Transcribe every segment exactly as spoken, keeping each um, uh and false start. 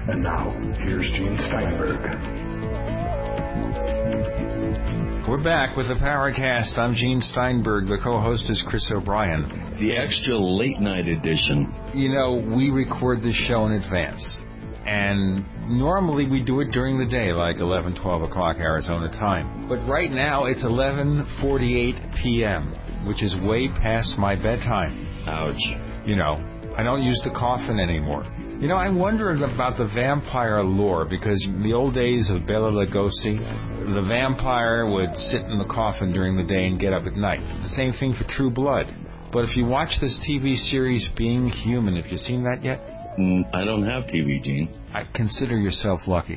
And now, here's Gene Steinberg. We're back with the Powercast. I'm Gene Steinberg. The co-host is Chris O'Brien. The extra late night edition. You know, we record this show in advance. And normally we do it during the day, like eleven, twelve o'clock Arizona time. But right now it's eleven forty-eight p.m., which is way past my bedtime. Ouch. You know, I don't use the coffin anymore. You know, I wondered about the vampire lore, because in the old days of Bela Lugosi, the vampire would sit in the coffin during the day and get up at night. The same thing for True Blood. But if you watch this T V series, Being Human, have you seen that yet? Mm, I don't have T V, Gene. I consider yourself lucky.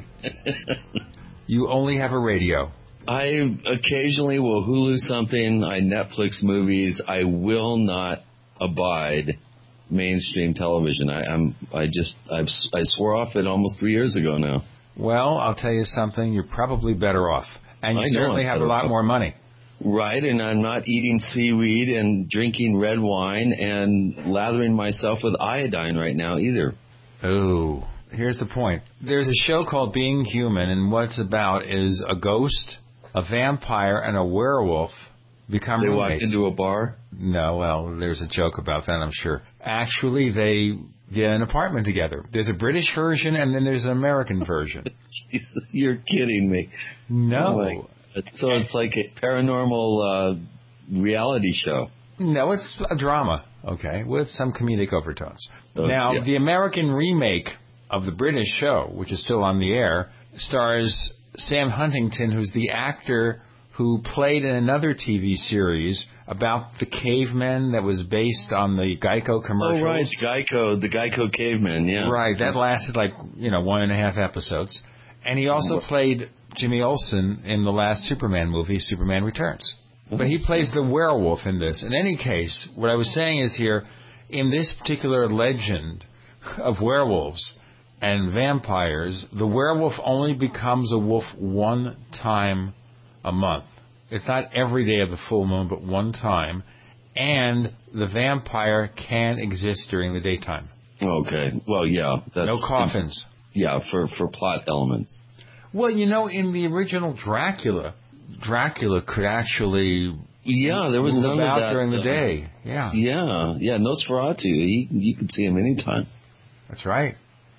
You only have a radio. I occasionally will Hulu something. I Netflix movies. I will not abide mainstream television. I, I'm. I just. I've. I swore off it almost three years ago now. Well, I'll tell you something. You're probably better off, and you I certainly have a lot off. more money. Right, and I'm not eating seaweed and drinking red wine and lathering myself with iodine right now either. Oh, here's the point. There's a show called Being Human, and what it's about is a ghost, a vampire, and a werewolf become They roommates. walked into a bar? No, well, there's a joke about that, I'm sure. Actually, they get an apartment together. There's a British version, and then there's an American version. Jesus, you're kidding me. No. Oh, so it's like a paranormal uh, reality show. No, it's a drama, okay, with some comedic overtones. Oh, now, yeah. the American remake of the British show, which is still on the air, stars Sam Huntington, who's the actor who played in another T V series about the cavemen that was based on the Geico commercials. Oh, right, Geico, the Geico caveman, yeah. Right, that lasted like, you know, one and a half episodes. And he also played Jimmy Olsen in the last Superman movie, Superman Returns. But he plays the werewolf in this. In any case, what I was saying is here, in this particular legend of werewolves and vampires, the werewolf only becomes a wolf one time a month. It's not every day of the full moon, but one time. And the vampire can exist during the daytime. Okay. Well, yeah. That's, no coffins. Yeah, for, for plot elements. Well, you know, in the original Dracula, Dracula could actually yeah, there was move none about of that during the uh, day. Yeah. Yeah. Yeah. Nosferatu. He, you could see him anytime. That's right.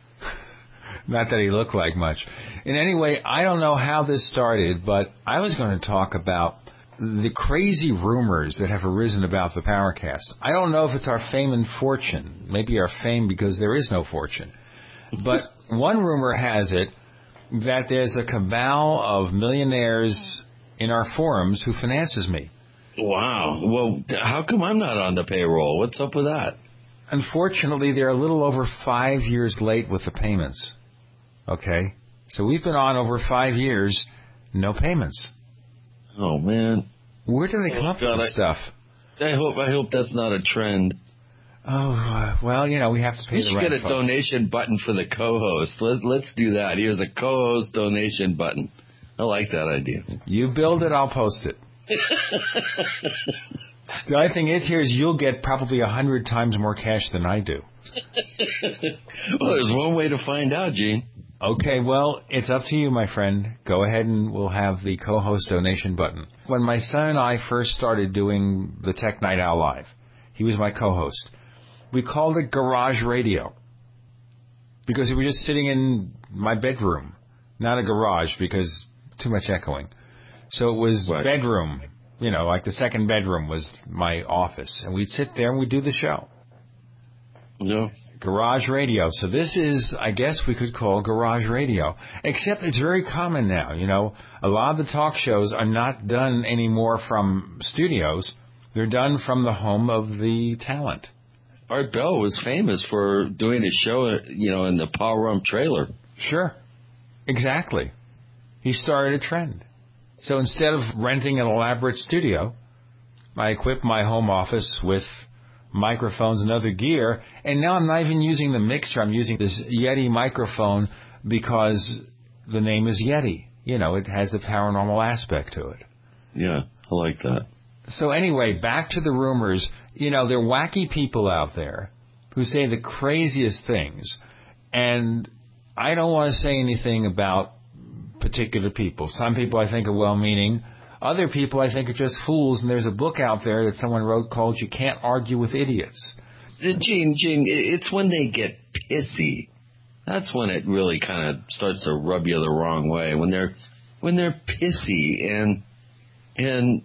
Not that he looked like much. In any way, I don't know how this started, but I was going to talk about the crazy rumors that have arisen about the Powercast. I don't know if it's our fame and fortune. Maybe our fame because there is no fortune. But one rumor has it that there's a cabal of millionaires in our forums who finances me. Wow. Well, how come I'm not on the payroll? What's up with that? Unfortunately, they're a little over five years late with the payments. Okay? So we've been on over five years, no payments. Oh, man. Where do they come oh, up God, with this stuff? I hope I hope that's not a trend. Oh, uh, well, you know, we have to pay we the should rent, get a folks. donation button for the co-host. Let, let's do that. Here's a co-host donation button. I like that idea. You build it, I'll post it. The only thing is here is you'll get probably a hundred times more cash than I do. Well, there's one way to find out, Gene. Okay, well, it's up to you, my friend. Go ahead and we'll have the co-host donation button. When my son and I first started doing the Tech Night Owl Live, he was my co-host. We called it Garage Radio because we were just sitting in my bedroom, not a garage because too much echoing. So it was right. bedroom, you know, like the second bedroom was my office. And we'd sit there and we'd do the show. No. Garage Radio. So this is, I guess we could call Garage Radio. Except it's very common now, you know. A lot of the talk shows are not done anymore from studios. They're done from the home of the talent. Art Bell was famous for doing a show, you know, in the Power Room trailer. Sure. Exactly. He started a trend. So instead of renting an elaborate studio, I equipped my home office with microphones and other gear, and now I'm not even using the mixer. I'm using this Yeti microphone because the name is Yeti. You know, it has the paranormal aspect to it. Yeah, I like that. So anyway, back to the rumors. You know, there are wacky people out there who say the craziest things, and I don't want to say anything about particular people. Some people I think are well-meaning. Other people I think are just fools, and there's a book out there that someone wrote called You Can't Argue with Idiots. Gene, Gene, it's when they get pissy. That's when it really kind of starts to rub you the wrong way. When they're when they're pissy and and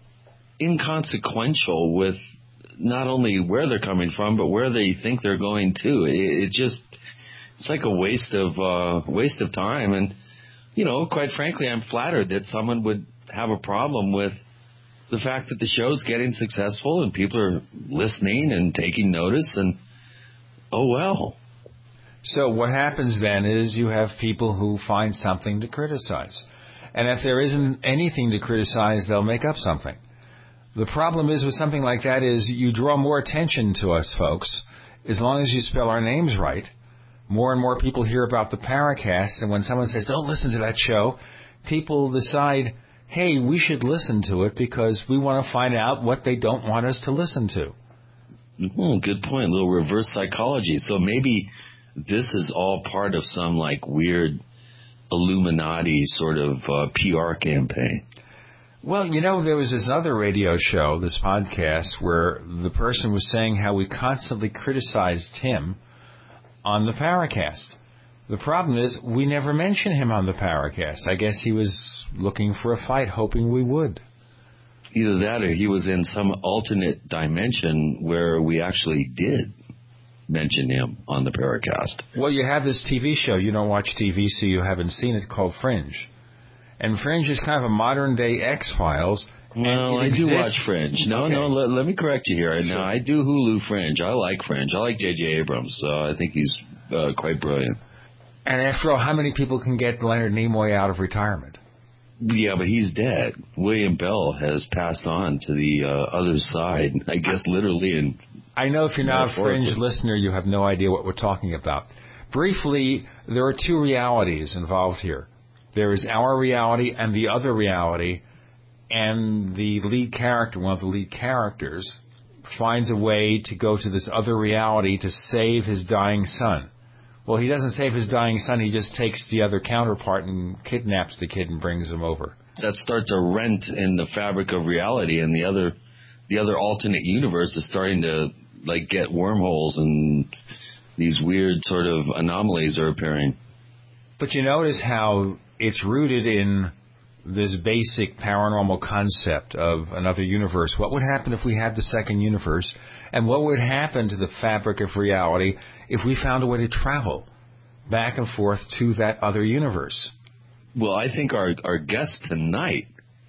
inconsequential with not only where they're coming from, but where they think they're going to. It, it just it's like a waste of uh, waste of time. And you know, quite frankly, I'm flattered that someone would have a problem with the fact that the show's getting successful and people are listening and taking notice, and oh well. So what happens then is you have people who find something to criticize. And if there isn't anything to criticize, they'll make up something. The problem is with something like that is you draw more attention to us, folks. As long as you spell our names right, more and more people hear about the Paracast, and when someone says, don't listen to that show, people decide, hey, we should listen to it because we want to find out what they don't want us to listen to. Mm-hmm, good point. A little reverse psychology. So maybe this is all part of some like weird Illuminati sort of uh, P R campaign. Well, you know, there was this other radio show, this podcast, where the person was saying how we constantly criticized him on the Paracast. The problem is we never mention him on the Paracast. I guess he was looking for a fight, hoping we would. Either that or he was in some alternate dimension where we actually did mention him on the Paracast. Well, you have this T V show. You don't watch T V, so you haven't seen it, called Fringe. And Fringe is kind of a modern-day X-Files. Well, I do watch Fringe. No, okay. no, let, let me correct you here. Sure. No, I do Hulu Fringe. I like Fringe. I like J J Abrams, so I think he's uh, quite brilliant. And after all, how many people can get Leonard Nimoy out of retirement? Yeah, but he's dead. William Bell has passed on to the uh, other side, I guess literally. And I know if you're not a Fringe listener, you have no idea what we're talking about. Briefly, there are two realities involved here. There is our reality and the other reality, and the lead character, one of the lead characters, finds a way to go to this other reality to save his dying son. Well, he doesn't save his dying son, he just takes the other counterpart and kidnaps the kid and brings him over. That starts a rent in the fabric of reality, and the other the other alternate universe is starting to like get wormholes, and these weird sort of anomalies are appearing. But you notice how it's rooted in this basic paranormal concept of another universe. What would happen if we had the second universe? And what would happen to the fabric of reality if we found a way to travel back and forth to that other universe? Well, I think our, our guest tonight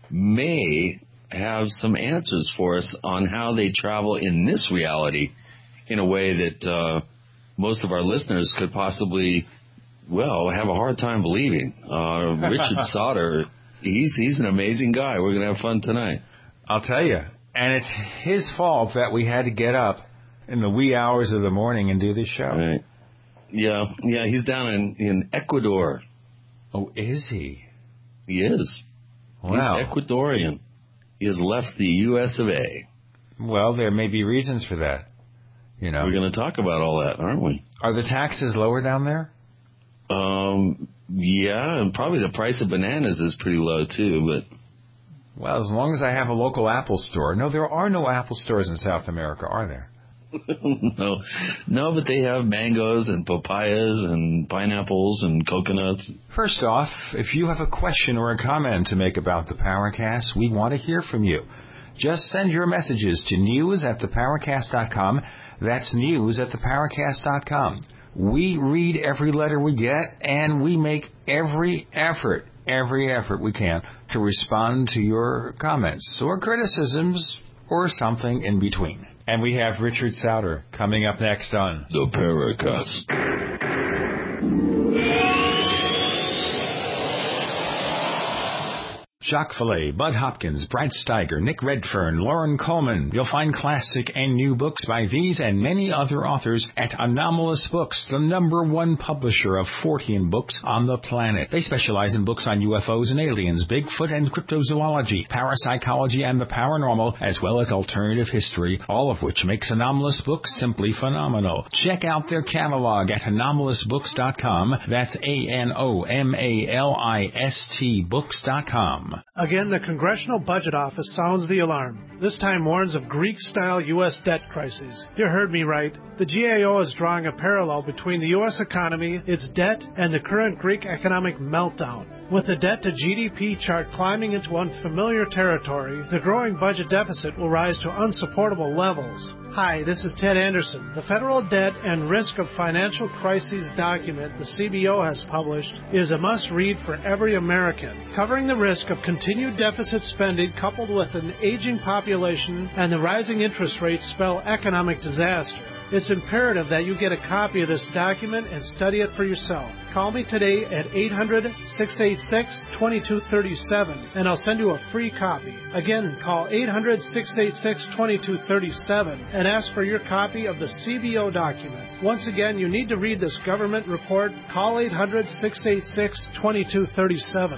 may have some answers for us on how they travel in this reality in a way that uh, most of our listeners could possibly, well, have a hard time believing. Uh, Richard Sauter, he's, he's an amazing guy. We're going to have fun tonight. I'll tell you. And it's his fault that we had to get up in the wee hours of the morning and do this show. Right. Yeah, yeah, he's down in, in Ecuador. Oh, is he? He is. Wow. He's Ecuadorian. He has left the U S of A. Well, there may be reasons for that. You know, we're going to talk about all that, aren't we? Are the taxes lower down there? Um, yeah, and probably the price of bananas is pretty low too, but... Well, as long as I have a local Apple store. No, there are no Apple stores in South America, are there? no, no, but they have mangoes and papayas and pineapples and coconuts. First off, if you have a question or a comment to make about the Paracast, we want to hear from you. Just send your messages to news at the paracast dot com. That's news at the paracast dot com. We read every letter we get, and we make every effort, every effort we can to respond to your comments or criticisms or something in between. And we have Richard Sauter coming up next on The Paracast. Jacques Vallée, Bud Hopkins, Brad Steiger, Nick Redfern, Lauren Coleman. You'll find classic and new books by these and many other authors at Anomalous Books, the number one publisher of Fortean books on the planet. They specialize in books on U F Os and aliens, Bigfoot and cryptozoology, parapsychology and the paranormal, as well as alternative history, all of which makes Anomalous Books simply phenomenal. Check out their catalog at anomalous books dot com. That's A N O M A L I S T books dot com. Again, the Congressional Budget Office sounds the alarm. This time warns of Greek-style U S debt crises. You heard me right. The G A O is drawing a parallel between the U S economy, its debt, and the current Greek economic meltdown. With the debt to G D P chart climbing into unfamiliar territory, the growing budget deficit will rise to unsupportable levels. Hi, this is Ted Anderson. The Federal Debt and Risk of Financial Crises document the C B O has published is a must-read for every American, covering the risk of continued deficit spending coupled with an aging population and the rising interest rates spell economic disaster. It's imperative that you get a copy of this document and study it for yourself. Call me today at eight hundred, six eight six, two two three seven and I'll send you a free copy. Again, call eight hundred, six eight six, two two three seven and ask for your copy of the C B O document. Once again, you need to read this government report. Call eight hundred, six eight six, two two three seven.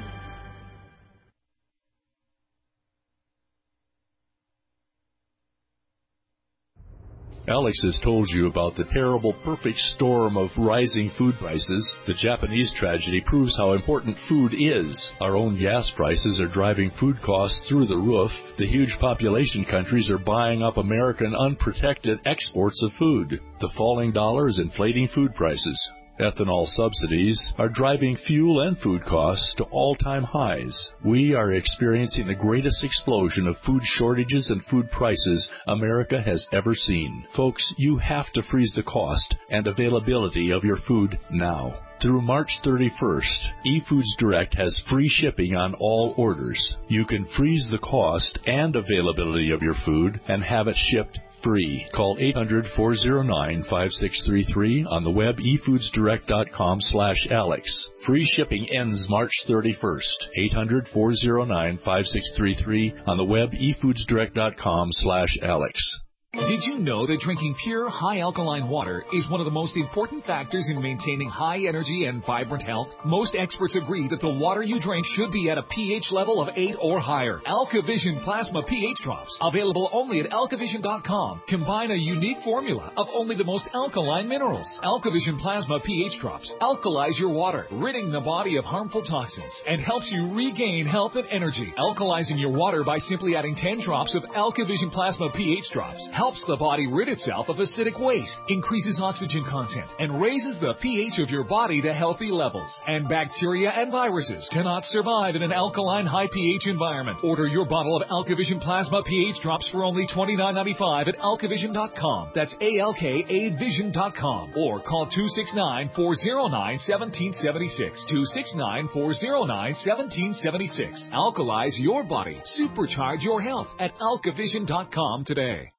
Alex has told you about the terrible perfect storm of rising food prices. The Japanese tragedy proves how important food is. Our own gas prices are driving food costs through the roof. The huge population countries are buying up American unprotected exports of food. The falling dollar is inflating food prices. Ethanol subsidies are driving fuel and food costs to all-time highs. We are experiencing the greatest explosion of food shortages and food prices America has ever seen. Folks, you have to freeze the cost and availability of your food now. Through March thirty-first, eFoods Direct has free shipping on all orders. You can freeze the cost and availability of your food and have it shipped free. Call eight hundred, four oh nine, five six three three on the web e foods direct dot com slash Alex. Free shipping ends March thirty-first. eight hundred, four oh nine, five six three three on the web e foods direct dot com slash Alex. Did you know that drinking pure, high-alkaline water is one of the most important factors in maintaining high energy and vibrant health? Most experts agree that the water you drink should be at a pH level of eight or higher. AlkaVision Plasma pH Drops, available only at alkavision dot com, combine a unique formula of only the most alkaline minerals. AlkaVision Plasma pH Drops alkalize your water, ridding the body of harmful toxins, and helps you regain health and energy. Alkalizing your water by simply adding ten drops of AlkaVision Plasma pH Drops helps the body rid itself of acidic waste, increases oxygen content, and raises the pH of your body to healthy levels. And bacteria and viruses cannot survive in an alkaline high pH environment. Order your bottle of AlkaVision Plasma pH Drops for only twenty-nine ninety-five at alkavision dot com. That's A L K A vision dot com. Or call two six nine, four oh nine, one seven seven six. two six nine, four oh nine, one seven seven six. Alkalize your body. Supercharge your health at alkavision dot com today.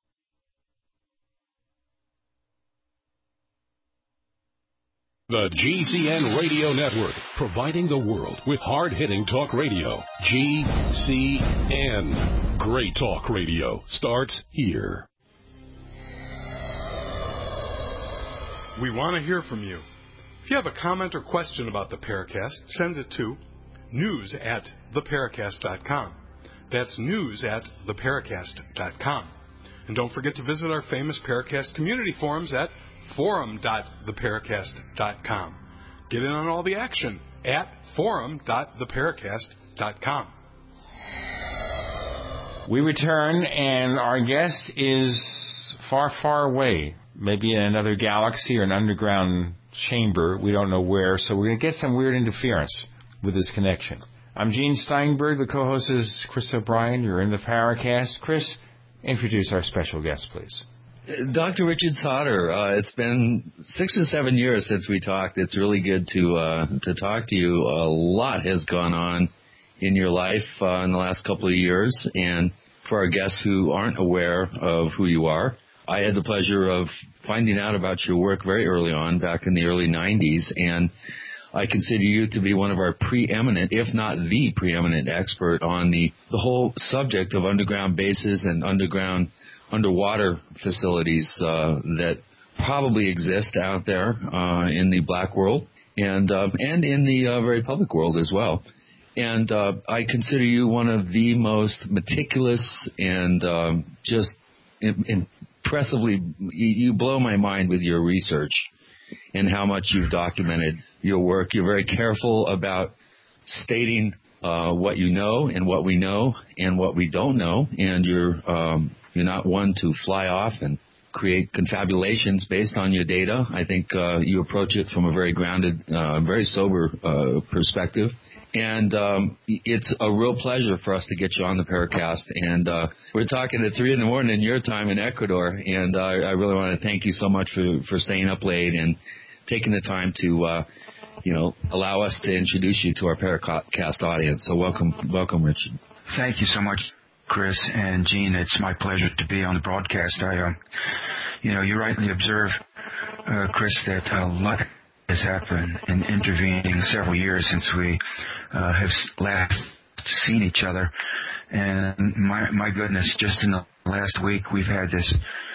The G C N Radio Network, providing the world with hard-hitting talk radio. G C N. Great talk radio starts here. We want to hear from you. If you have a comment or question about the Paracast, send it to news at the paracast dot com. That's news at the paracast dot com. And don't forget to visit our famous Paracast community forums at forum dot the paracast dot com. Get in on all the action at forum dot the paracast dot com. We return, and our guest is far, far away, maybe in another galaxy or an underground chamber. We don't know where, so we're going to get some weird interference with this connection. I'm Gene Steinberg. The co-host is Chris O'Brien. You're in the Paracast. Chris, introduce our special guest, please. Doctor Richard Sauter, uh, it's been six or seven years since we talked. It's really good to uh, to talk to you. A lot has gone on in your life uh, in the last couple of years, and for our guests who aren't aware of who you are, I had the pleasure of finding out about your work very early on, back in the early nineties, and I consider you to be one of our preeminent, if not the preeminent expert on the, the whole subject of underground bases and underground, underwater facilities uh, that probably exist out there uh, in the black world and uh, and in the uh, very public world as well. And uh, I consider you one of the most meticulous and um, just im- impressively, you blow my mind with your research and how much you've documented your work. You're very careful about stating uh, what you know and what we know and what we don't know, and you're um, you're not one to fly off and create confabulations based on your data. I think uh, you approach it from a very grounded, uh, very sober uh, perspective. And um, it's a real pleasure for us to get you on the Paracast. And uh, we're talking at three in the morning in your time in Ecuador. And uh, I really want to thank you so much for, for staying up late and taking the time to, uh, you know, allow us to introduce you to our Paracast audience. So welcome, welcome, Richard. Thank you so much, Chris and Gene. It's my pleasure to be on the broadcast. I, uh, you know, you rightly observe, uh, Chris, that a lot has happened in intervening several years since we uh, have last seen each other. And my my goodness, just in the last week, we've had this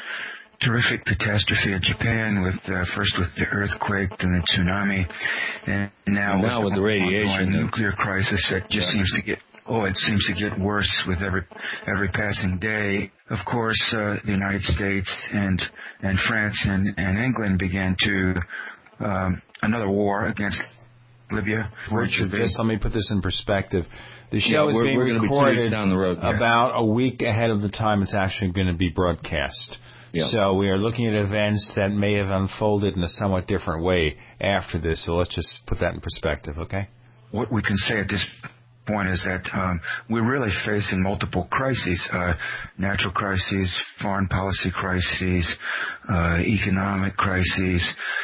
terrific catastrophe in Japan, with uh, first with the earthquake and the tsunami, and now, now with, with the, the radiation, the nuclear crisis that just yeah. seems to get oh, it seems to get worse with every every passing day. Of course, uh, the United States and and France and, and England began to Um, another war against Libya. Richard, just let me put this in perspective. The show yeah, is we're, being we're recorded be down the road, yeah. about a week ahead of the time it's actually going to be broadcast. Yeah. So we are looking at events that may have unfolded in a somewhat different way after this. So let's just put that in perspective, okay? What we can say at this point is that um, we're really facing multiple crises, uh, natural crises, foreign policy crises, uh, economic crises.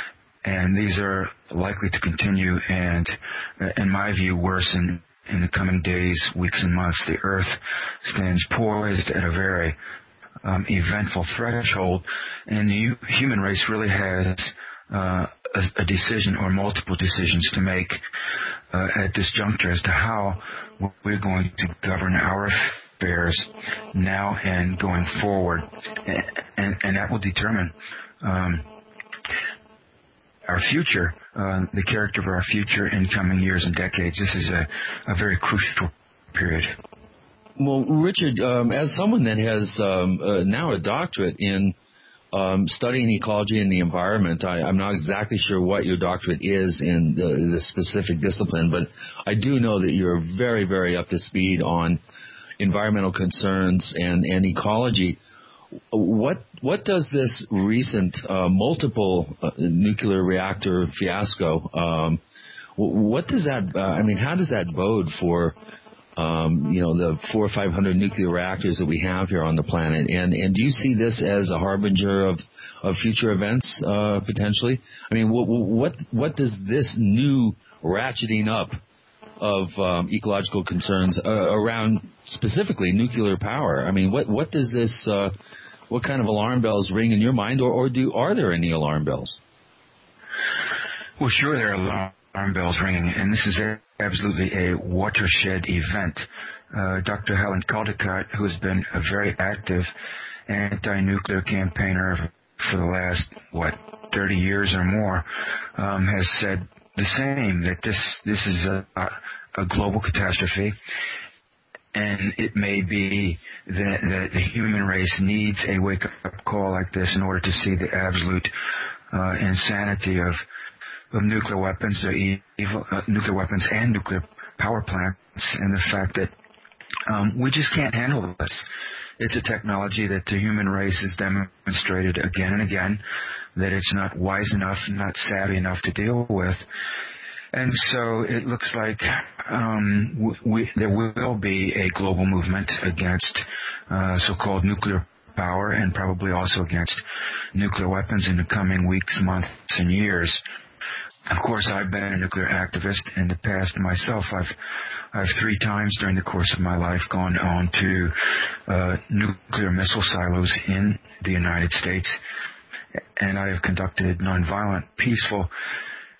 And these are likely to continue and, uh, in my view, worsen in the coming days, weeks, and months. The Earth stands poised at a very um, eventful threshold, and the u- human race really has uh, a, a decision or multiple decisions to make uh, at this juncture as to how we're going to govern our affairs now and going forward. And, and, and that will determine um, our future, uh, the character of our future in coming years and decades. This is a, a very crucial period. Well, Richard, um, as someone that has um, uh, now a doctorate in um, studying ecology and the environment, I, I'm not exactly sure what your doctorate is in the, the specific discipline, but I do know that you're very, very up to speed on environmental concerns and, and ecology. What what does this recent uh, multiple uh, nuclear reactor fiasco? Um, what does that? Uh, I mean, how does that bode for um, you know the four or five hundred nuclear reactors that we have here on the planet? And and do you see this as a harbinger of of future events uh, potentially? I mean, what what what does this new ratcheting up of um, ecological concerns uh, around specifically nuclear power? I mean, what what does this? Uh, what kind of alarm bells ring in your mind, or, or do are there any alarm bells? Well, sure, there are alarm bells ringing, and this is a, absolutely a watershed event. Uh, Doctor Helen Caldicott, who has been a very active anti-nuclear campaigner for the last what thirty years or more, um, has said the same, that this this is a, a, a global catastrophe. And it may be that, that the human race needs a wake-up call like this in order to see the absolute uh, insanity of of nuclear weapons, uh, evil, uh, nuclear weapons and nuclear power plants, and the fact that um, we just can't handle this. It's a technology that the human race has demonstrated again and again that it's not wise enough, not savvy enough to deal with. And so it looks like um, we, there will be a global movement against uh, so-called nuclear power, and probably also against nuclear weapons in the coming weeks, months, and years. Of course, I've been a nuclear activist in the past myself. I've I've three times during the course of my life gone on to uh, nuclear missile silos in the United States, and I have conducted nonviolent, peaceful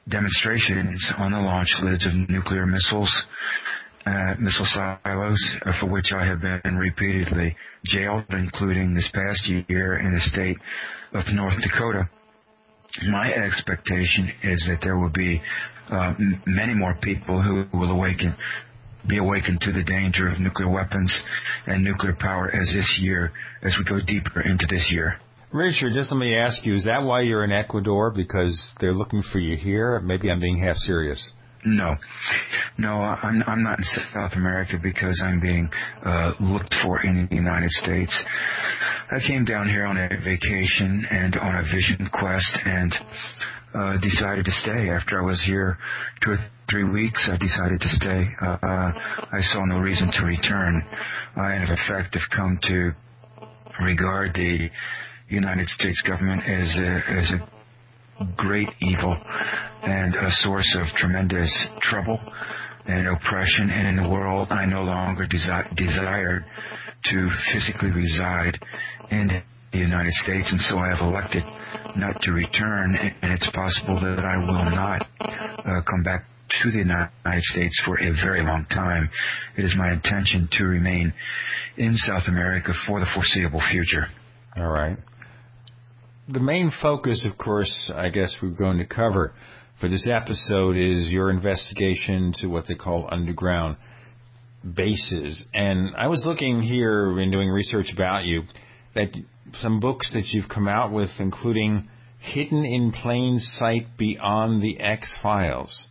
demonstrations on the launch lids of nuclear missiles, uh, missile silos, uh, for which I have been repeatedly jailed, including this past year in the state of North Dakota. My expectation is that there will be uh, m- many more people who will awaken, be awakened to the danger of nuclear weapons and nuclear power as this year, as we go deeper into this year. Richard, just let me ask you, is that why you're in Ecuador? Because they're looking for you here? Maybe I'm being half serious. No. No, I'm, I'm not in South America because I'm being uh, looked for in the United States. I came down here on a vacation and on a vision quest and uh, decided to stay. After I was here two or three weeks, I decided to stay. Uh, uh, I saw no reason to return. I, in effect, have come to regard the United States government as a, as a great evil and a source of tremendous trouble and oppression. And in the world, I no longer desi- desire to physically reside in the United States, and so I have elected not to return. And it's possible that I will not uh, come back to the United States for a very long time. It is my intention to remain in South America for the foreseeable future. All right. The main focus, of course, I guess we're going to cover for this episode is your investigation to what they call underground bases. And I was looking here in doing research about you, that some books that you've come out with, including Hidden in Plain Sight Beyond the X-Files.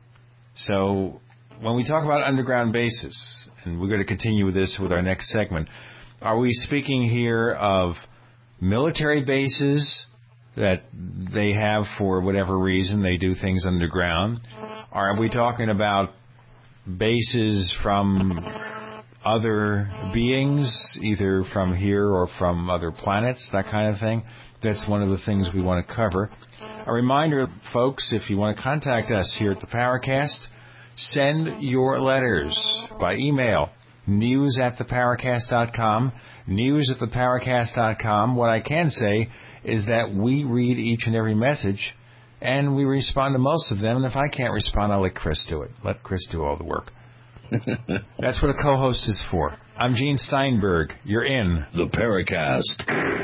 So when we talk about underground bases, and we're going to continue with this with our next segment, are we speaking here of military bases that they have for whatever reason, they do things underground? Or are we talking about bases from other beings, either from here or from other planets, that kind of thing? That's one of the things we want to cover. A reminder, folks, if you want to contact us here at the Paracast, send your letters by email. News at the paracast dot com. News at the paracast dot com. What I can say is that we read each and every message, and we respond to most of them. And if I can't respond, I'll let Chris do it. Let Chris do all the work. That's what a co-host is for. I'm Gene Steinberg. You're in the Paracast.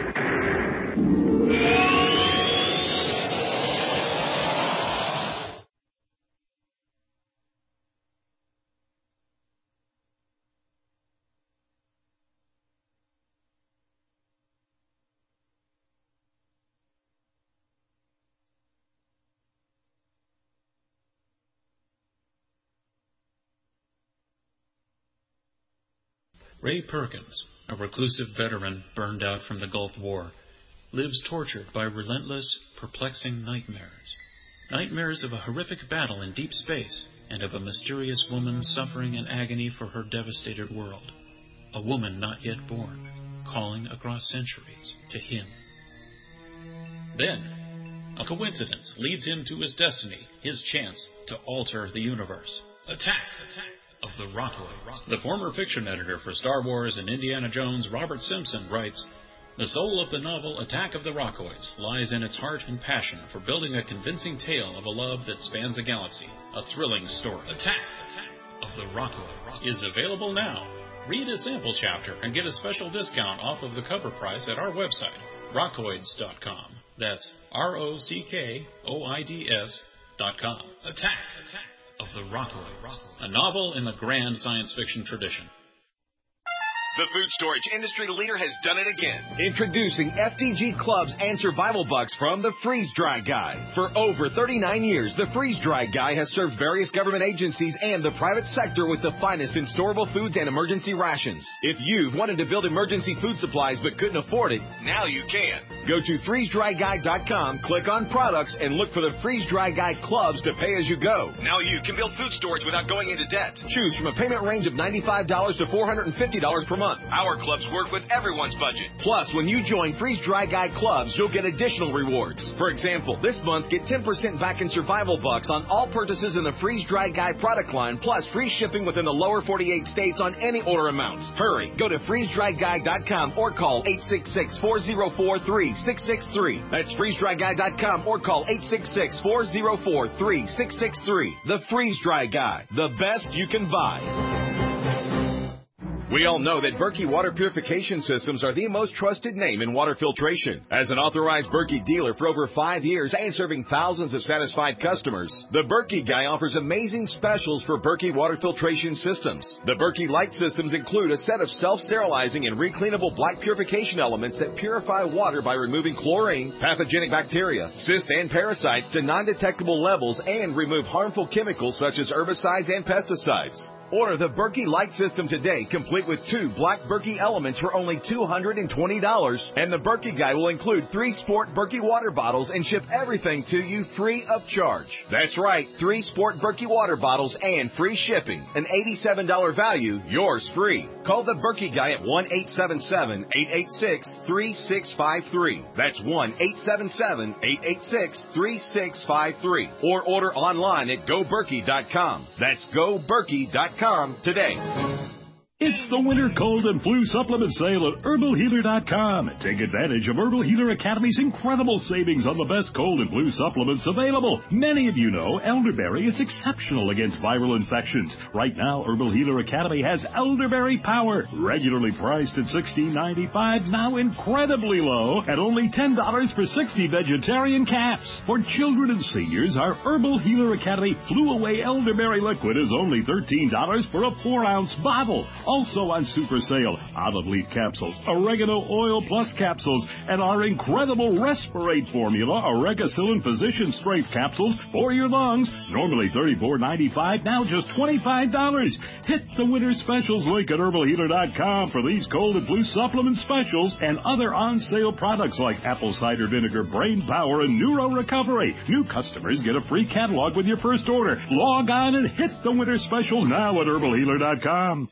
Ray Perkins, a reclusive veteran burned out from the Gulf War, lives tortured by relentless, perplexing nightmares. Nightmares of a horrific battle in deep space and of a mysterious woman suffering in agony for her devastated world. A woman not yet born, calling across centuries to him. Then, a coincidence leads him to his destiny, his chance to alter the universe. Attack! Attack! Of the Rockoids. The former fiction editor for Star Wars and Indiana Jones, Robert Simpson, writes, "The soul of the novel Attack of the Rockoids lies in its heart and passion for building a convincing tale of a love that spans a galaxy, a thrilling story. Attack, Attack of the Rockoids is available now. Read a sample chapter and get a special discount off of the cover price at our website, rockoids dot com. That's R O C K O I D S dot com. Attack, Attack of the Rockoids, a novel in the grand science fiction tradition." The food storage industry leader has done it again. Introducing F D G Clubs and Survival Bucks from the Freeze Dry Guy. For over thirty-nine years, the Freeze Dry Guy has served various government agencies and the private sector with the finest in storable foods and emergency rations. If you've wanted to build emergency food supplies but couldn't afford it, now you can. Go to freeze dry guy dot com, click on products, and look for the Freeze Dry Guy Clubs to pay as you go. Now you can build food storage without going into debt. Choose from a payment range of ninety-five dollars to four hundred fifty dollars per month. month. Our clubs work with everyone's budget. Plus, when you join Freeze Dry Guy clubs, you'll get additional rewards. For example, this month, get ten percent back in survival bucks on all purchases in the Freeze Dry Guy product line, plus free shipping within the lower forty-eight states on any order amount. Hurry, go to freeze dry guy dot com or call eight six six, four zero four, three six six three. That's freeze dry guy dot com or call eight six six, four zero four, three six six three. The Freeze Dry Guy, the best you can buy. We all know that Berkey water purification systems are the most trusted name in water filtration. As an authorized Berkey dealer for over five years and serving thousands of satisfied customers, the Berkey Guy offers amazing specials for Berkey water filtration systems. The Berkey Light systems include a set of self-sterilizing and recleanable black purification elements that purify water by removing chlorine, pathogenic bacteria, cysts, and parasites to non-detectable levels and remove harmful chemicals such as herbicides and pesticides. Order the Berkey Light system today, complete with two black Berkey elements for only two hundred twenty dollars. And the Berkey Guy will include three Sport Berkey water bottles and ship everything to you free of charge. That's right, three Sport Berkey water bottles and free shipping. An eighty-seven dollars value, yours free. Call the Berkey Guy at one eight seven seven, eight eight six, three six five three. That's one eight seven seven, eight eight six, three six five three. Or order online at go berkey dot com. That's go berkey dot com today. It's the winter cold and flu supplement sale at herbal healer dot com. Take advantage of Herbal Healer Academy's incredible savings on the best cold and flu supplements available. Many of you know elderberry is exceptional against viral infections. Right now, Herbal Healer Academy has Elderberry Power, regularly priced at sixteen ninety-five, now incredibly low at only ten dollars for sixty vegetarian caps. For children and seniors, our Herbal Healer Academy Flu Away Elderberry Liquid is only thirteen dollars for a four ounce bottle. Also on super sale, olive leaf capsules, oregano oil plus capsules, and our incredible Respirate formula, Oregacillin Physician Strength capsules for your lungs. Normally thirty-four ninety-five, now just twenty-five dollars. Hit the winter specials link at herbal healer dot com for these cold and flu supplement specials and other on-sale products like apple cider vinegar, brain power, and neuro recovery. New customers get a free catalog with your first order. Log on and hit the winter special now at herbal healer dot com.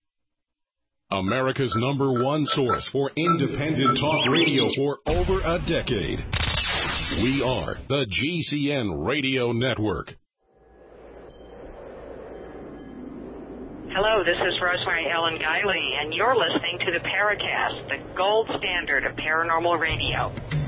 America's number one source for independent talk radio for over a decade. We are the G C N Radio Network. Hello, this is Rosemary Ellen Guiley, and you're listening to the Paracast, the gold standard of paranormal radio.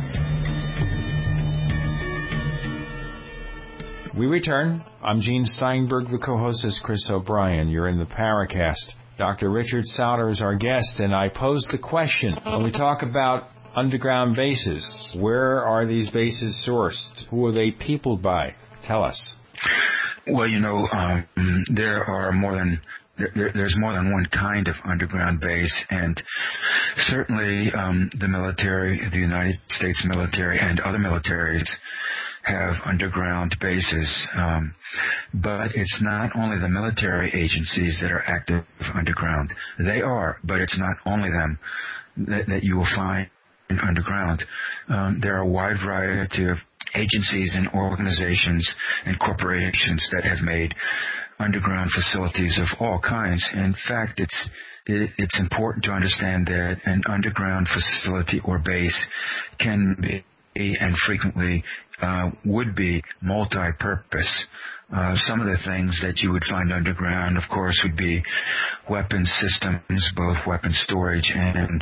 We return. I'm Gene Steinberg. The co-host is Chris O'Brien. You're in the Paracast. Doctor Richard Sauter is our guest, and I posed the question, when we talk about underground bases, where are these bases sourced? Who are they peopled by? Tell us. Well, you know, um, there are more than there, there's more than one kind of underground base, and certainly um, the military, the United States military, and other militaries have underground bases. Um, but it's not only the military agencies that are active underground. They are, but it's not only them that, that you will find underground. Um, there are a wide variety of agencies and organizations and corporations that have made underground facilities of all kinds. In fact, it's it, it's important to understand that an underground facility or base can be and frequently uh, would be multi-purpose. Uh, some of the things that you would find underground, of course, would be weapons systems, both weapons storage and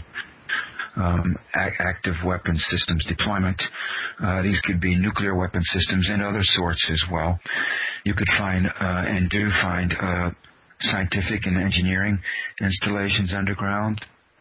um, a- active weapons systems deployment. Uh, these could be nuclear weapon systems and other sorts as well. You could find uh, and do find uh, scientific and engineering installations underground.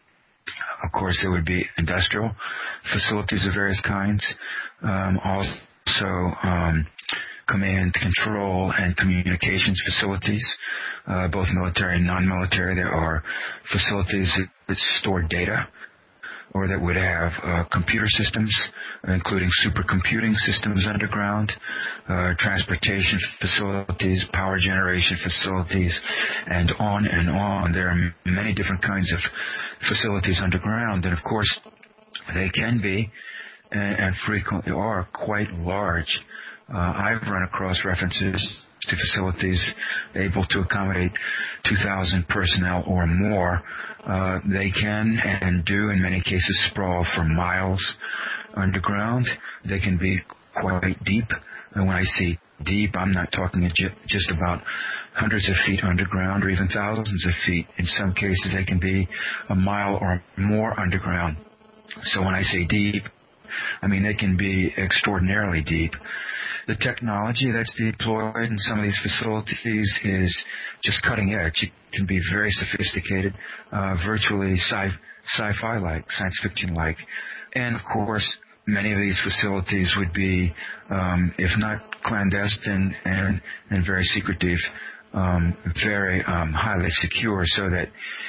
Of course, there would be industrial facilities of various kinds. Um, also, um, command, control, and communications facilities, uh, both military and non-military. There are facilities that store data, or that would have uh, computer systems, including supercomputing systems underground, uh, transportation facilities, power generation facilities, and on and on. There are many different kinds of facilities underground, and of course, they can be and, and frequently are quite large. Uh, I've run across references to facilities able to accommodate two thousand personnel or more. Uh, they can and do in many cases sprawl for miles underground. They can be quite deep. And when I say deep, I'm not talking just about hundreds of feet underground or even thousands of feet. In some cases, they can be a mile or more underground. So when I say deep, I mean they can be extraordinarily deep. The technology that's deployed in some of these facilities is just cutting edge. It can be very sophisticated, uh, virtually sci- sci-fi-like, science fiction-like. And, of course, many of these facilities would be, um, if not clandestine and, and very secretive, um, very um, highly secure, so that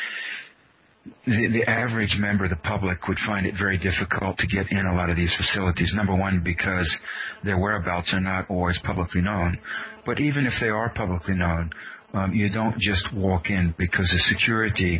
the, the average member of the public would find it very difficult to get in a lot of these facilities. Number one, because their whereabouts are not always publicly known. But even if they are publicly known, um, you don't just walk in, because the security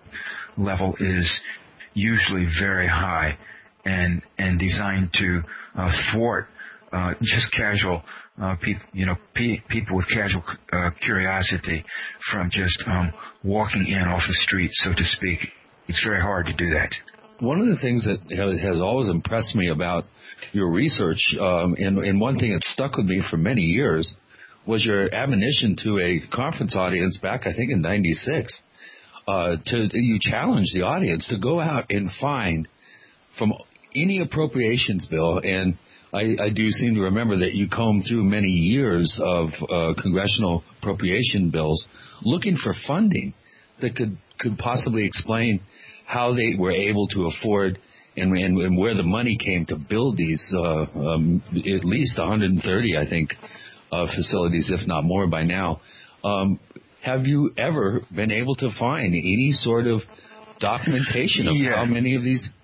level is usually very high and and designed to uh, thwart uh, just casual uh, people, you know, pe- people with casual uh, curiosity from just um, walking in off the street, so to speak. It's very hard to do that. One of the things that has always impressed me about your research, um, and, and one thing that stuck with me for many years, was your admonition to a conference audience back, I think, in ninety-six. Uh, to you challenged the audience to go out and find from any appropriations bill, and I, I do seem to remember that you combed through many years of uh, congressional appropriation bills looking for funding that could, could possibly explain how they were able to afford and, and, and where the money came to build these uh, um, at least one hundred thirty, I think, uh, facilities, if not more by now. Um, have you ever been able to find any sort of documentation of yeah. how many of these?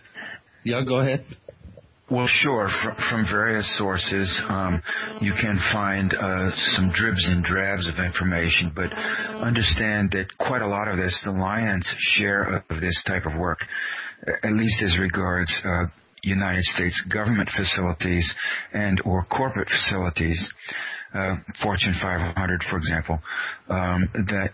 Yeah, go ahead. Well, sure. From, from various sources, um, you can find uh, some dribs and drabs of information, but understand that quite a lot of this, the lion's share of this type of work, at least as regards uh, United States government facilities and or corporate facilities, uh, Fortune five hundred, for example, um, that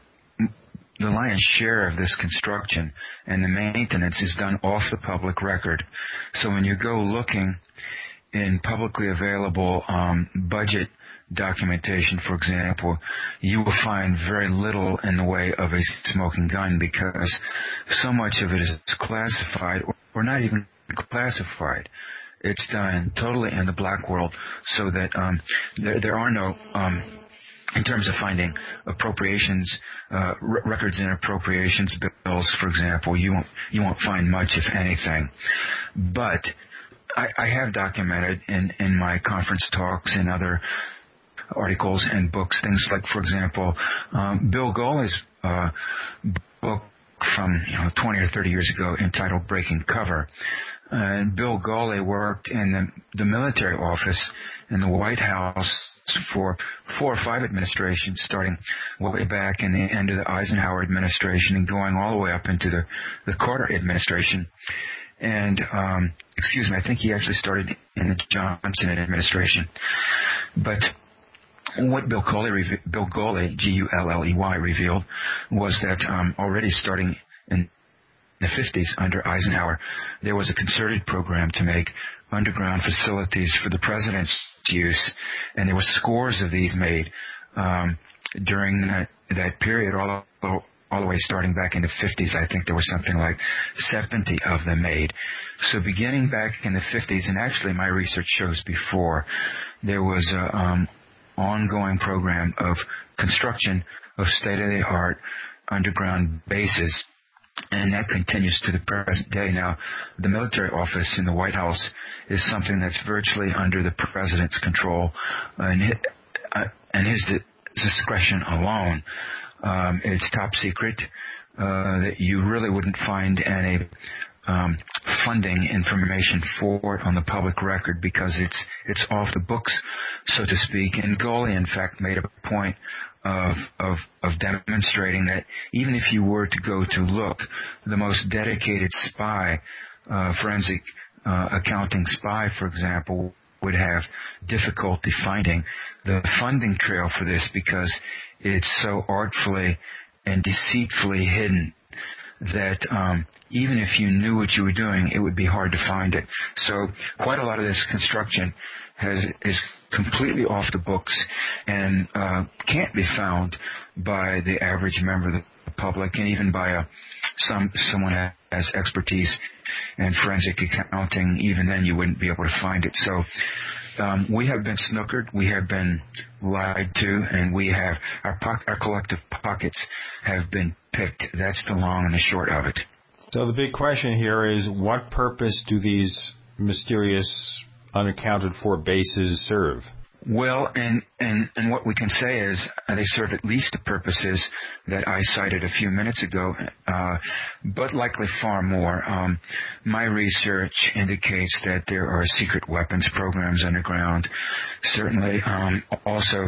the lion's share of this construction and the maintenance is done off the public record. So when you go looking in publicly available um, budget documentation, for example, you will find very little in the way of a smoking gun, because so much of it is classified or not even classified. It's done totally in the black world, so that um, there, there are no... Um, in terms of finding appropriations, uh, r- records in appropriations bills, for example, you won't you won't find much, if anything. But I, I have documented in, in my conference talks and other articles and books things like, for example, um, Bill Goley's uh, book from you know twenty or thirty years ago entitled "Breaking Cover." And uh, Bill Goley worked in the, the military office in the White House for four or five administrations, starting way back in the end of the Eisenhower administration and going all the way up into the, the Carter administration. And, um, excuse me, I think he actually started in the Johnson administration. But what Bill Goley, Bill Goley, G U L L E Y, revealed was that um, already starting in the fifties under Eisenhower, there was a concerted program to make underground facilities for the president's use, and there were scores of these made um, during that, that period, all, all the way starting back in the fifties. I think there was something like seventy of them made. So beginning back in the fifties, and actually my research shows before, there was a um, ongoing program of construction of state-of-the-art underground bases. And that continues to the present day. Now, the military office in the White House is something that's virtually under the president's control and his, uh, and his discretion alone. Um, it's top secret. Uh, that you really wouldn't find any um, funding information for it on the public record, because it's it's off the books, so to speak. And Goley, in fact, made a point of of of demonstrating that even if you were to go to look, the most dedicated spy, uh, forensic uh, accounting spy, for example, would have difficulty finding the funding trail for this because it's so artfully and deceitfully hidden that um, even if you knew what you were doing, it would be hard to find it. So quite a lot of this construction has, is completely off the books and uh, can't be found by the average member of the public, and even by a, some someone who has expertise in forensic accounting. Even then, you wouldn't be able to find it. So um, we have been snookered, we have been lied to, and we have our po- our collective pockets have been picked. That's the long and the short of it. So the big question here is, what purpose do these mysterious, unaccounted for bases serve? Well, and, and, and what we can say is uh, they serve at least the purposes that I cited a few minutes ago, uh, but likely far more. Um, my research indicates that there are secret weapons programs underground, certainly um, also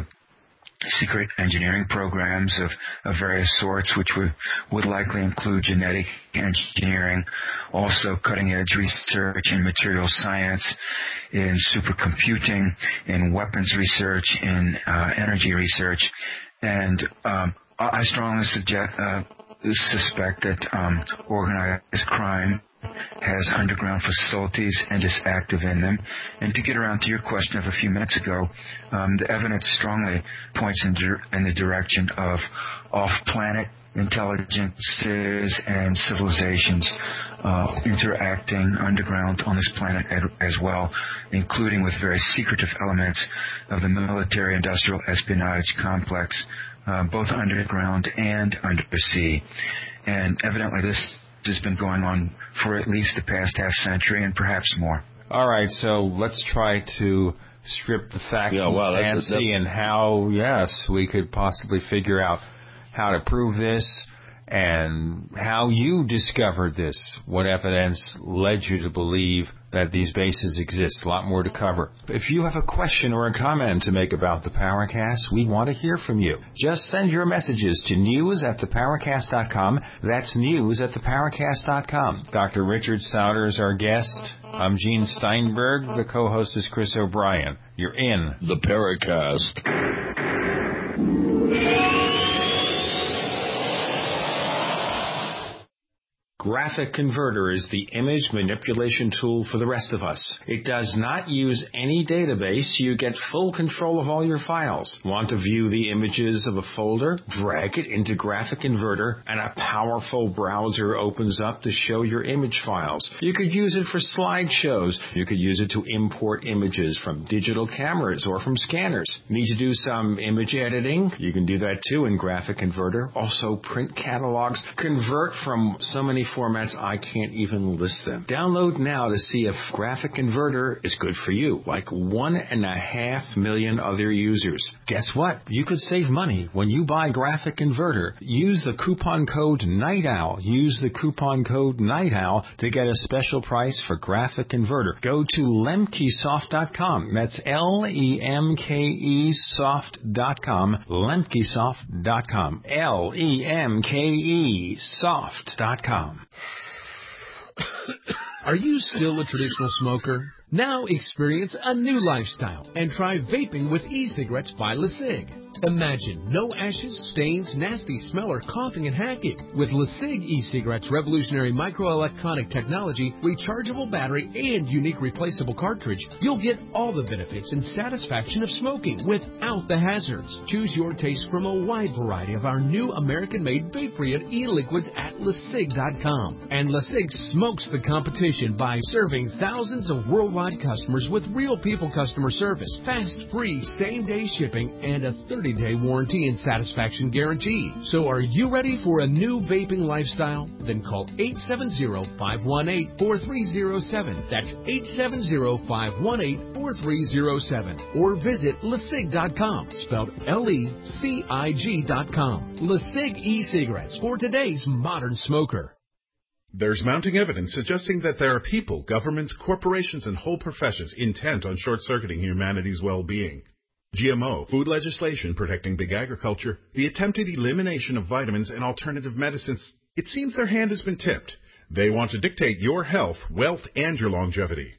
secret engineering programs of, of various sorts, which would, would likely include genetic engineering, also cutting-edge research in materials science, in supercomputing, in weapons research, in uh, energy research. And um, I strongly suggest, uh, suspect that um, organized crime has underground facilities and is active in them. And to get around to your question of a few minutes ago, um, the evidence strongly points in, di- in the direction of off-planet intelligences and civilizations uh, interacting underground on this planet as well, including with very secretive elements of the military-industrial espionage complex, uh, both underground and undersea. And evidently this has been going on for at least the past half century and perhaps more. All right, so let's try to strip the fact yeah, wow, and that's, see and how, yes, we could possibly figure out how to prove this and how you discovered this. What evidence led you to believe that these bases exist? A lot more to cover. If you have a question or a comment to make about the Paracast, we want to hear from you. Just send your messages to news at the paracast dot com. That's news at the paracast dot com. Doctor Richard Sauter is our guest. I'm Gene Steinberg. The co-host is Chris O'Brien. You're in the Paracast. Graphic Converter is the image manipulation tool for the rest of us. It does not use any database. You get full control of all your files. Want to view the images of a folder? Drag it into Graphic Converter, and a powerful browser opens up to show your image files. You could use it for slideshows. You could use it to import images from digital cameras or from scanners. Need to do some image editing? You can do that too in Graphic Converter. Also print catalogs. Convert from so many formats I can't even list them. Download now to see if Graphic Converter is good for you, like one and a half million other users. Guess what? You could save money when you buy Graphic Converter. Use the coupon code NIGHTOWL. Use the coupon code NIGHTOWL to get a special price for Graphic Converter. Go to lemkesoft dot com. That's L E M K E soft dot com. lemkesoft dot com. L E M K E soft dot com. Are you still a traditional smoker? Now experience a new lifestyle and try vaping with e-cigarettes by LeSig. Imagine no ashes, stains, nasty smell, or coughing and hacking. With LeSig e-cigarettes' revolutionary microelectronic technology, rechargeable battery, and unique replaceable cartridge, you'll get all the benefits and satisfaction of smoking without the hazards. Choose your taste from a wide variety of our new American-made vape-free e-liquids at LeSig dot com. And LeSig smokes the competition by serving thousands of worldwide customers with real people customer service, fast, free, same-day shipping, and a thirty day warranty and satisfaction guarantee. So are you ready for a new vaping lifestyle? Then call eight seven zero, five one eight, four three zero seven. That's eight seven zero, five one eight, four three zero seven. Or visit LeSig dot com, spelled L E C I G dot com. LeSig e-cigarettes for today's modern smoker. There's mounting evidence suggesting that there are people, governments, corporations, and whole professions intent on short-circuiting humanity's well-being. G M O, food legislation protecting big agriculture, the attempted elimination of vitamins and alternative medicines, it seems their hand has been tipped. They want to dictate your health, wealth, and your longevity.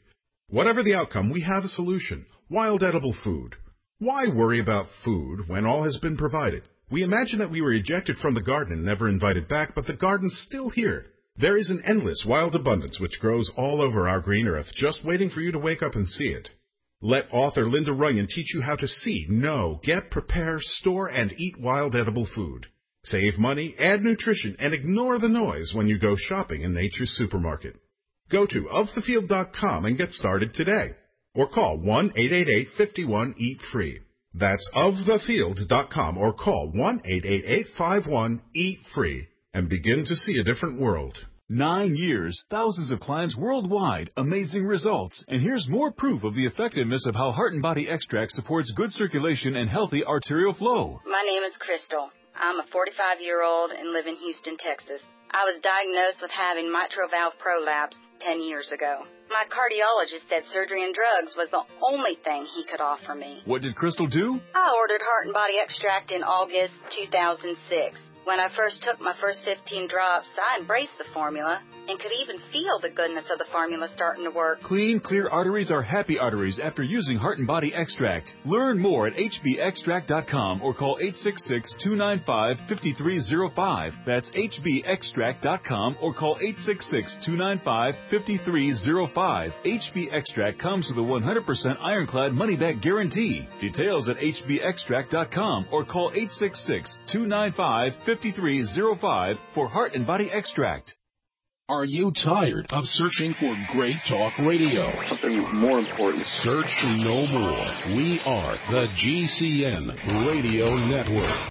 Whatever the outcome, we have a solution. Wild edible food. Why worry about food when all has been provided? We imagine that we were ejected from the garden and never invited back, but the garden's still here. There is an endless wild abundance which grows all over our green earth, just waiting for you to wake up and see it. Let author Linda Runyon teach you how to see, know, get, prepare, store, and eat wild edible food. Save money, add nutrition, and ignore the noise when you go shopping in Nature's Supermarket. Go to of the field dot com and get started today. Or call one eight eight eight, five one, eat free. That's of the field dot com or call one eight eight eight, five one, eat free and begin to see a different world. Nine years, thousands of clients worldwide, amazing results. And here's more proof of the effectiveness of how Heart and Body Extract supports good circulation and healthy arterial flow. My name is Crystal. I'm a forty-five-year-old and live in Houston, Texas. I was diagnosed with having mitral valve prolapse ten years ago. My cardiologist said surgery and drugs was the only thing he could offer me. What did Crystal do? I ordered Heart and Body Extract in August two thousand six. When I first took my first fifteen drops, I embraced the formula and could even feel the goodness of the formula starting to work. Clean, clear arteries are happy arteries after using Heart and Body Extract. Learn more at h b extract dot com or call eight six six, two nine five, five three zero five. That's h b extract dot com or call eight six six, two nine five, five three zero five. H B Extract comes with a one hundred percent ironclad money-back guarantee. Details at h b extract dot com or call eight six six, two nine five, five three zero five for Heart and Body Extract. Are you tired of searching for great talk radio? Something more important. Search no more. We are the G C N Radio Network.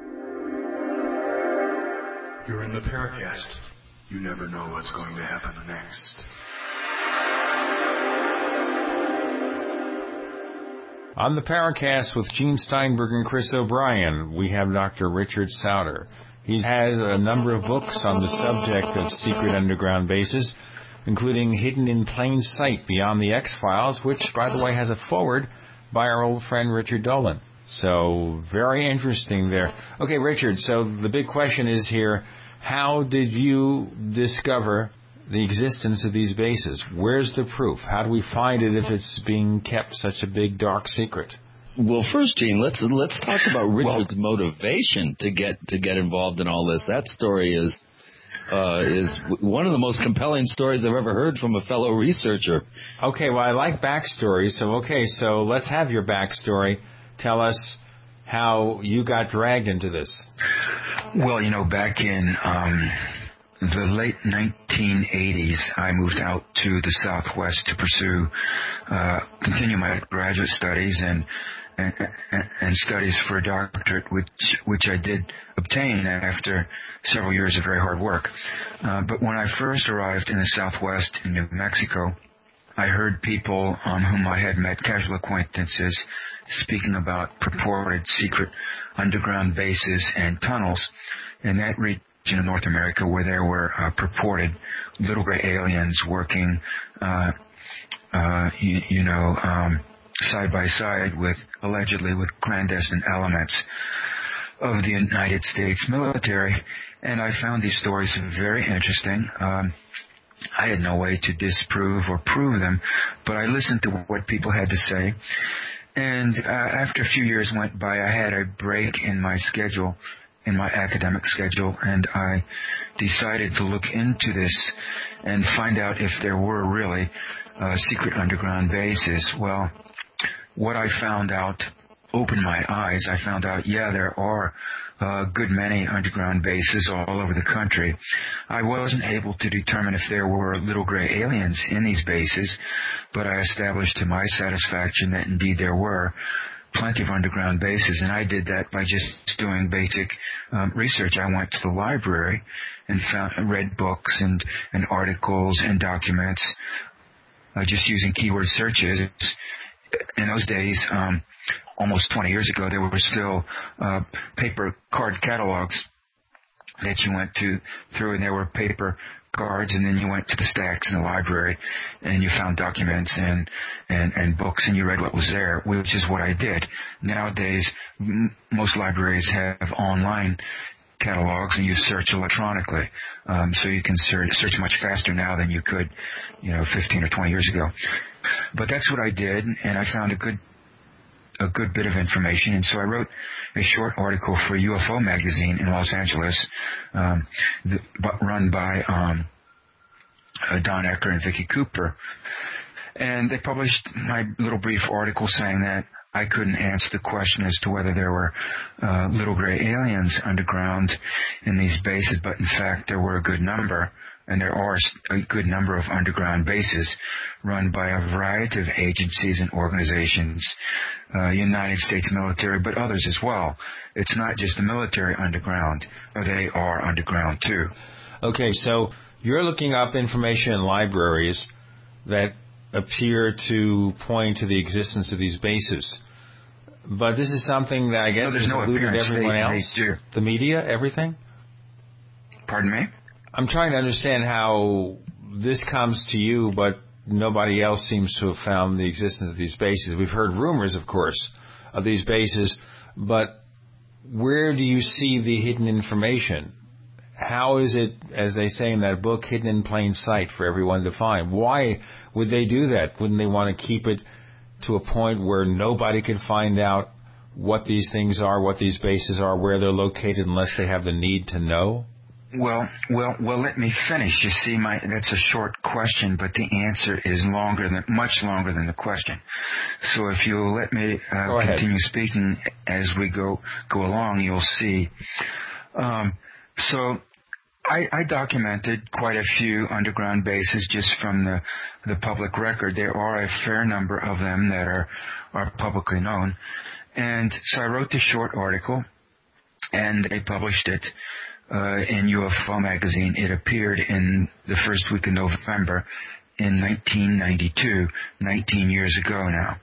You're in the Paracast. You never know what's going to happen next. On the Paracast with Gene Steinberg and Chris O'Brien, we have Doctor Richard Sauter. He has a number of books on the subject of secret underground bases, including Hidden in Plain Sight, Beyond the X-Files, which, by the way, has a foreword by our old friend Richard Dolan. So, very interesting there. Okay, Richard, so the big question is here, how did you discover the existence of these bases? Where's the proof? How do we find it if it's being kept such a big, dark secret? Well, first, Gene, let's let's talk about Richard's well, motivation to get to get involved in all this. That story is uh, is one of the most compelling stories I've ever heard from a fellow researcher. Okay, well, I like backstories. So, okay, so let's have your backstory. Tell us how you got dragged into this. Well, you know, back in um, the late nineteen eighties, I moved out to the Southwest to pursue, uh, continue my graduate studies and And, and studies for a doctorate, which which I did obtain after several years of very hard work. Uh, but when I first arrived in the Southwest in New Mexico, I heard people on whom I had met, casual acquaintances, speaking about purported secret underground bases and tunnels in that region of North America where there were uh, purported little gray aliens working, uh, uh, you, you know, um, side by side with, allegedly, with clandestine elements of the United States military. And I found these stories very interesting. Um, I had no way to disprove or prove them, but I listened to what people had to say. And uh, after a few years went by, I had a break in my schedule, in my academic schedule, and I decided to look into this and find out if there were really uh, secret underground bases. Well, what I found out opened my eyes. I found out, yeah, there are a good many underground bases all over the country. I wasn't able to determine if there were little gray aliens in these bases, but I established to my satisfaction that indeed there were plenty of underground bases, and I did that by just doing basic um, research. I went to the library and found, read books and, and articles and documents, uh, just using keyword searches. In those days, um, almost twenty years ago, there were still uh, paper card catalogs that you went to through, and there were paper cards, and then you went to the stacks in the library, and you found documents and, and, and books, and you read what was there, which is what I did. Nowadays, m- most libraries have online catalogs, and you search electronically. Um, so you can search, search much faster now than you could, you know, fifteen or twenty years ago. But that's what I did, and I found a good a good bit of information, and so I wrote a short article for U F O magazine in Los Angeles, um, the, run by um, uh, Don Ecker and Vicki Cooper. And they published my little brief article saying that I couldn't answer the question as to whether there were uh, little gray aliens underground in these bases, but in fact there were a good number, and there are a good number of underground bases run by a variety of agencies and organizations, uh, United States military, but others as well. It's not just the military underground. They are underground too. Okay, so you're looking up information in libraries that appear to point to the existence of these bases. But this is something that I guess no, has no eluded everyone they, else. They the media, everything? Pardon me? I'm trying to understand how this comes to you, but nobody else seems to have found the existence of these bases. We've heard rumors, of course, of these bases, but where do you see the hidden information? How is it, as they say in that book, hidden in plain sight for everyone to find? Why would they do that? Wouldn't they want to keep it to a point where nobody can find out what these things are, what these bases are, where they're located, unless they have the need to know? Well, well, well. Let me finish. You see, my that's a short question, but the answer is longer than much longer than the question. So if you'll let me uh, continue speaking as we go go along, you'll see. Um, so. I, I documented quite a few underground bases just from the, the public record. There are a fair number of them that are, are publicly known. And so I wrote this short article, and they published it uh, in U F O magazine. It appeared in the first week of November in nineteen ninety-two, nineteen years ago now.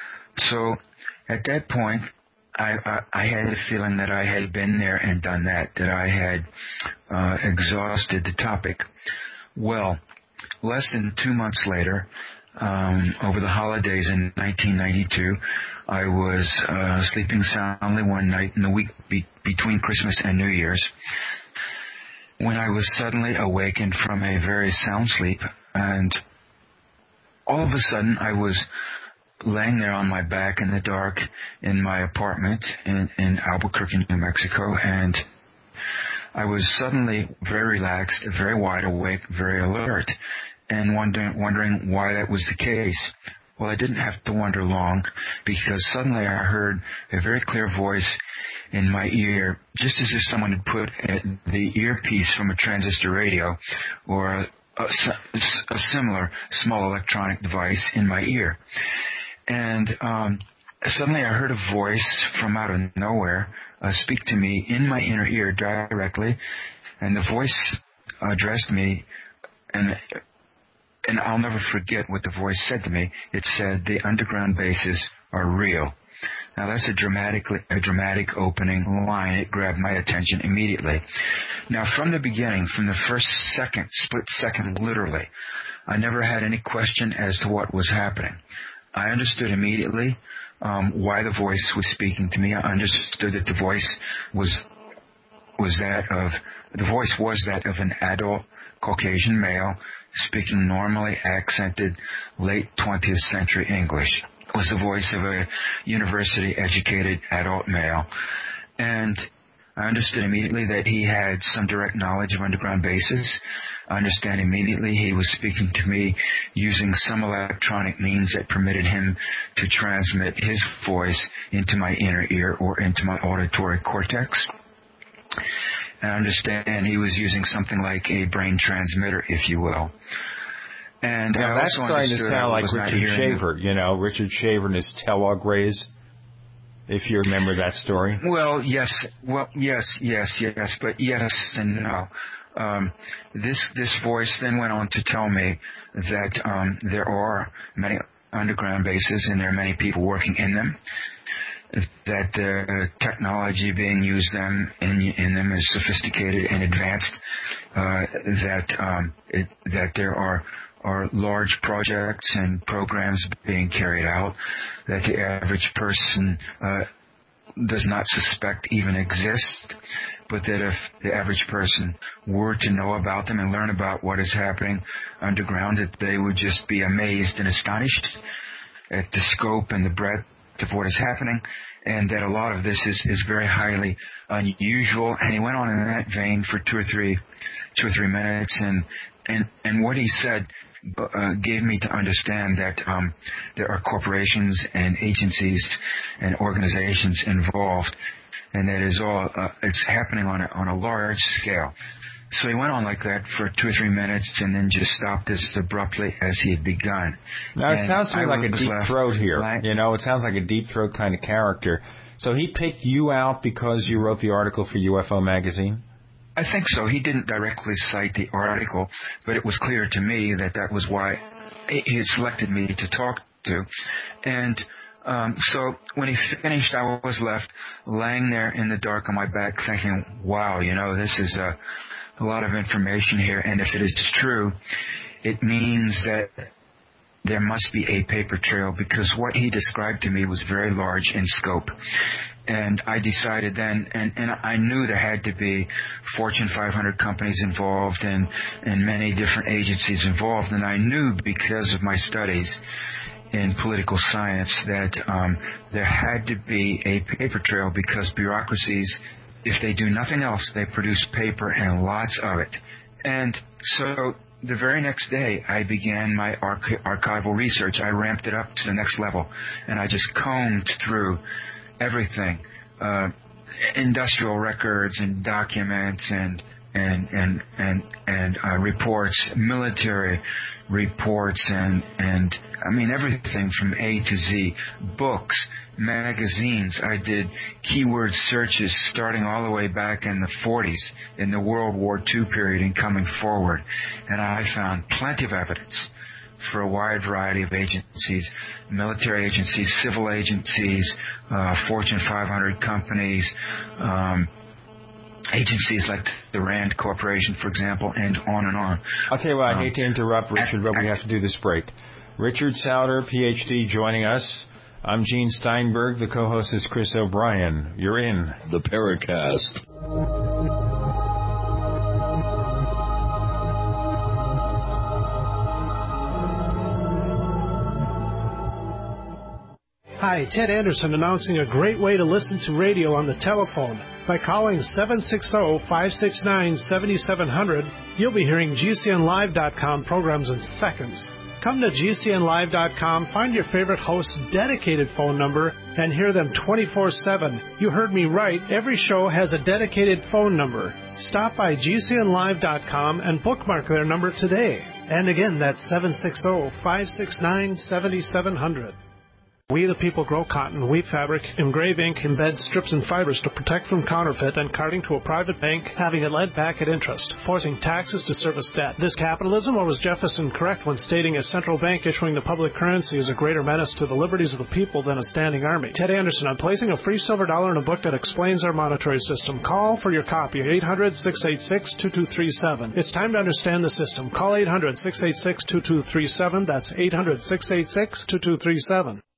So at that point, I, I, I had the feeling that I had been there and done that, that I had uh, exhausted the topic. Well, less than two months later, um, over the holidays in nineteen ninety-two, I was uh, sleeping soundly one night in the week be- between Christmas and New Year's, when I was suddenly awakened from a very sound sleep, and all of a sudden I was laying there on my back in the dark in my apartment in, in Albuquerque, New Mexico, and I was suddenly very relaxed, very wide awake, very alert, and wondering, wondering why that was the case. Well, I didn't have to wonder long, because suddenly I heard a very clear voice in my ear, just as if someone had put the earpiece from a transistor radio or a, a, a similar small electronic device in my ear. And um, suddenly I heard a voice from out of nowhere uh, speak to me in my inner ear directly, and the voice addressed me, and and I'll never forget what the voice said to me. It said, "The underground bases are real." Now that's a dramatically a dramatic opening line. It grabbed my attention immediately. Now from the beginning, from the first second, split second literally, I never had any question as to what was happening. I understood immediately um, why the voice was speaking to me. I understood that the voice was was that of the voice was that of an adult Caucasian male speaking normally accented late twentieth century English. It was the voice of a university-educated adult male, and I understood immediately that he had some direct knowledge of underground bases. I understand immediately he was speaking to me using some electronic means that permitted him to transmit his voice into my inner ear or into my auditory cortex. And I understand he was using something like a brain transmitter, if you will. And now I that's also starting to sound like Richard Shaver, you know, Richard Shaver and his telog rays. If you remember that story. Well, yes, well, yes, yes, yes, but yes and no. Um, this this voice then went on to tell me that um, there are many underground bases and there are many people working in them. That the technology being used them in in them is sophisticated and advanced. Uh, that um, it, that there are. are large projects and programs being carried out that the average person uh, does not suspect even exist, but that if the average person were to know about them and learn about what is happening underground, that they would just be amazed and astonished at the scope and the breadth of what is happening, and that a lot of this is, is very highly unusual. And he went on in that vein for two or three, two or three minutes, and and and what he said uh, gave me to understand that um, there are corporations and agencies and organizations involved, and that is all uh, it's happening on a, on a large scale. So he went on like that for two or three minutes and then just stopped as abruptly as he had begun. Now, it and sounds to me I like a was deep left throat here. like- You know, it sounds like a deep throat kind of character. So he picked you out because you wrote the article for U F O Magazine? I think so. He didn't directly cite the article, but it was clear to me that that was why he had selected me to talk to. And um, so when he finished, I was left laying there in the dark on my back thinking, wow, you know, this is a... a lot of information here, and if it is true, it means that there must be a paper trail, because what he described to me was very large in scope. And I decided then, and, and I knew there had to be Fortune five hundred companies involved and, and many different agencies involved, and I knew because of my studies in political science that um, there had to be a paper trail, because bureaucracies, if they do nothing else, they produce paper and lots of it. And so the very next day, I began my arch- archival research. I ramped it up to the next level, and I just combed through everything, uh, industrial records and documents and and and and and uh, reports, military reports, and and I mean everything from A to Z, books, magazines. I did keyword searches starting all the way back in the forties, in the World War Two period and coming forward, and I found plenty of evidence for a wide variety of agencies, military agencies, civil agencies, uh, Fortune five hundred companies, um, agencies like the RAND Corporation, for example, and on and on. I'll tell you what, I Um, hate to interrupt, Richard, but we have to do this break. Richard Souder, P H D, joining us. I'm Gene Steinberg. The co-host is Chris O'Brien. You're in the Paracast. Hi, Ted Anderson announcing a great way to listen to radio on the telephone. By calling seven six zero, five six nine, seven seven zero zero, you'll be hearing G C N live dot com programs in seconds. Come to G C N live dot com, find your favorite host's dedicated phone number, and hear them twenty-four seven. You heard me right. Every show has a dedicated phone number. Stop by G C N live dot com and bookmark their number today. And again, that's seven six zero, five six nine, seven seven zero zero. We the people grow cotton, weave fabric, engrave ink, embed strips and fibers to protect from counterfeit and carting to a private bank, having it led back at interest, forcing taxes to service debt. This capitalism, or was Jefferson correct when stating a central bank issuing the public currency is a greater menace to the liberties of the people than a standing army? Ted Anderson, I'm placing a free silver dollar in a book that explains our monetary system. Call for your copy, eight hundred, six eight six, two two three seven. It's time to understand the system. Call eight hundred, six eight six, two two three seven. That's eight hundred, six eight six, two two three seven.